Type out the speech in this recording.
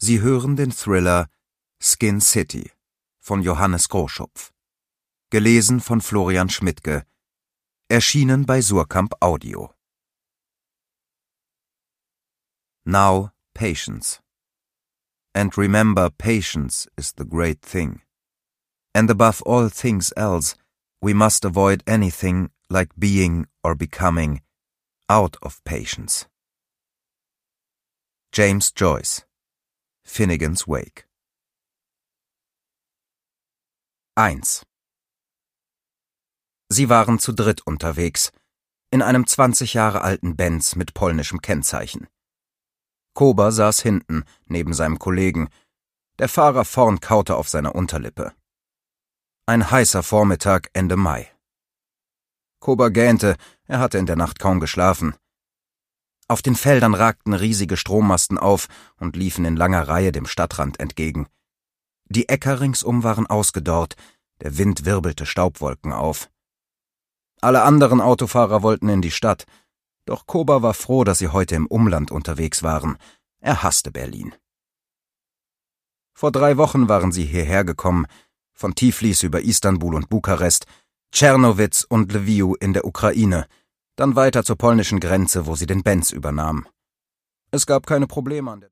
Sie hören den Thriller Skin City von Johannes Groschupf. Gelesen von Florian Schmidtke. Erschienen bei Suhrkamp Audio. Now patience. And remember, patience is the great thing. And above all things else, we must avoid anything like being or becoming out of patience. James Joyce. Finnegans Wake. 1. Sie waren zu dritt unterwegs, in einem 20 Jahre alten Benz mit polnischem Kennzeichen. Kober saß hinten, neben seinem Kollegen. Der Fahrer vorn kaute auf seiner Unterlippe. Ein heißer Vormittag Ende Mai. Kober gähnte, er hatte in der Nacht kaum geschlafen. Auf den Feldern ragten riesige Strommasten auf und liefen in langer Reihe dem Stadtrand entgegen. Die Äcker ringsum waren ausgedorrt, der Wind wirbelte Staubwolken auf. Alle anderen Autofahrer wollten in die Stadt, doch Kober war froh, dass sie heute im Umland unterwegs waren. Er hasste Berlin. Vor 3 Wochen waren sie hierher gekommen, von Tiflis über Istanbul und Bukarest, Czernowitz und Lviv in der Ukraine, dann weiter zur polnischen Grenze, wo sie den Benz übernahmen. Es gab keine Probleme an der